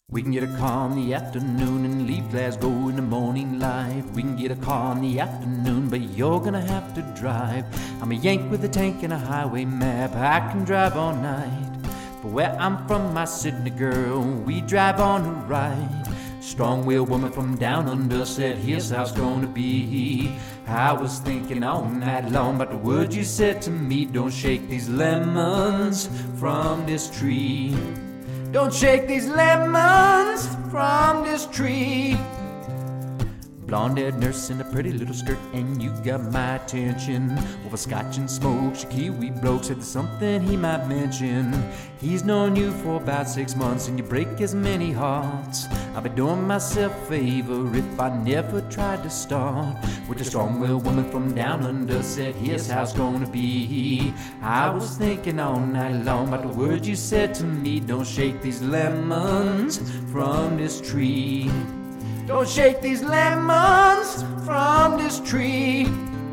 We can get a car in the afternoon and leave Glasgow in the morning light. We can get a car in the afternoon, but you're gonna have to drive. I'm a Yank with a tank and a highway map. I can drive all night. But where I'm from, my Sydney girl, we drive on the right. Strong-willed woman from down under said, here's how it's gonna be. I was thinking all night long about the words you said to me. Don't shake these lemons from this tree. Don't shake these lemons from this tree. Blonde-haired nurse in a pretty little skirt, and you got my attention. Over scotch and smoke, your Kiwi bloke said there's something he might mention. He's known you for about 6 months, and you break as many hearts. I'd be doing myself a favor if I never tried to start with a strong-willed woman from down under said, here's how it's gonna be. I was thinking all night long about the words you said to me. Don't shake these lemons from this tree. Don't shake these lemons from this tree.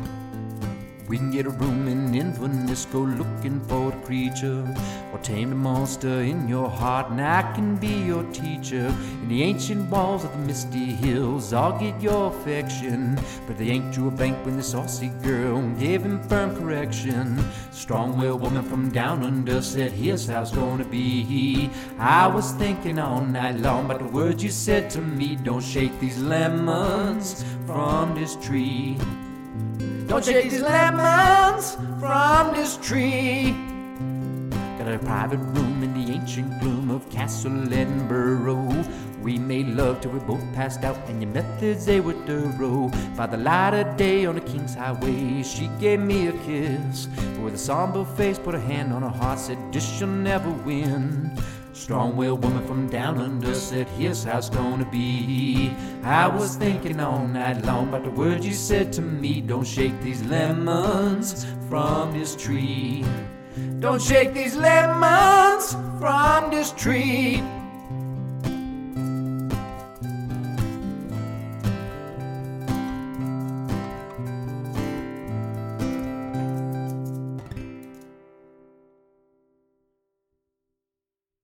We can get a room in Inverness, go looking for the creature, or tame the monster in your heart, and I can be your teacher. In the ancient walls of the misty hills, I'll get your affection. But they ain't drew a blank when the saucy girl gave him firm correction. Strong-willed woman from down under said, here's how it's gonna be. I was thinking all night long about the words you said to me. Don't shake these lemons from this tree. Don't shake these lemons from this tree. Got a private room in the ancient gloom of Castle Edinburgh. We made love till we both passed out, and your methods, they were thorough. By the light of day on the King's Highway, she gave me a kiss. But with a somber face, put a hand on her heart, said, this she'll never win. Strong-willed woman from down under said, here's how it's gonna be. I was thinking all night long about the words you said to me. Don't shake these lemons from this tree. Don't shake these lemons from this tree.